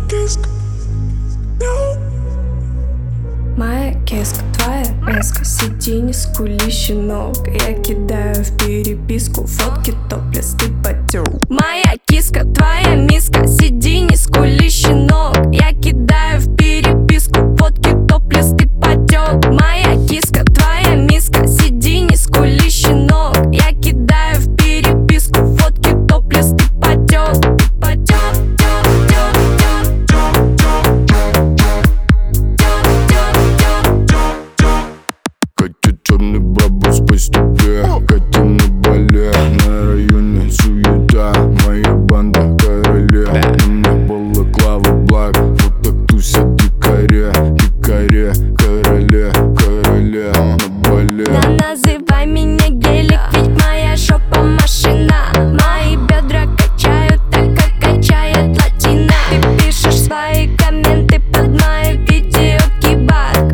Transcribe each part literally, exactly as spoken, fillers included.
киска, моя киска, твоя миска, сиди, не скули, щенок. Я кидаю в переписку фотки топлес, ты потек. Моя киска, твоя миска, сиди, не скули, щенок. Я кидаю в переписку фотки топлес, ты потек. Моя киска, твоя миска, сиди, не скули, щенок. Я кидаю в переписку фотки топлес, ты потек. Потек, тек, тек, Катя черный бабус по степе, Катя на бале. На районе суета, моя банда короле. На мне балаклава блэк, вот так тусят дикаре. Дикаре, короле, короле на бале. да называй меня гелик, ведь моя жопа машина. Мои бедра качают так, как качает латина. Ты пишешь свои комменты под мои видео кибак.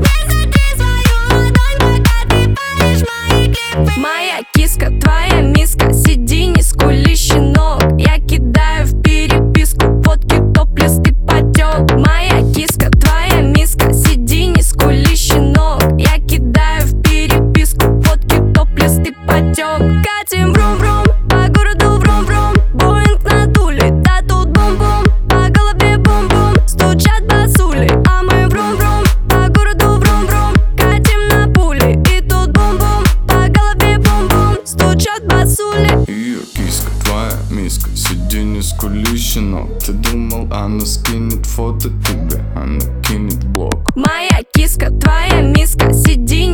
Моя киска, твоя миска, сиди, не скули, щенок. Я кидаю в переписку фотки топлес, ты потек. Моя киска, твоя миска, сиди, не скули, щенок. Я кидаю в переписку фотки топлес, ты потек. Катим брум-брум, по городу врум-врум. Боинг на туле, да тут бум-бум. По голове бум-бум, стучат басули. А мы врум-врум, по городу врум-врум. Катим на пули, и тут бум-бум. По голове бум-бум, стучат басули. Ее киска, твоя миска, сиди, не скули, щенок. Ты думал, она скинет фото тебе, она кинет блок. Моя киска, твоя миска, сиди,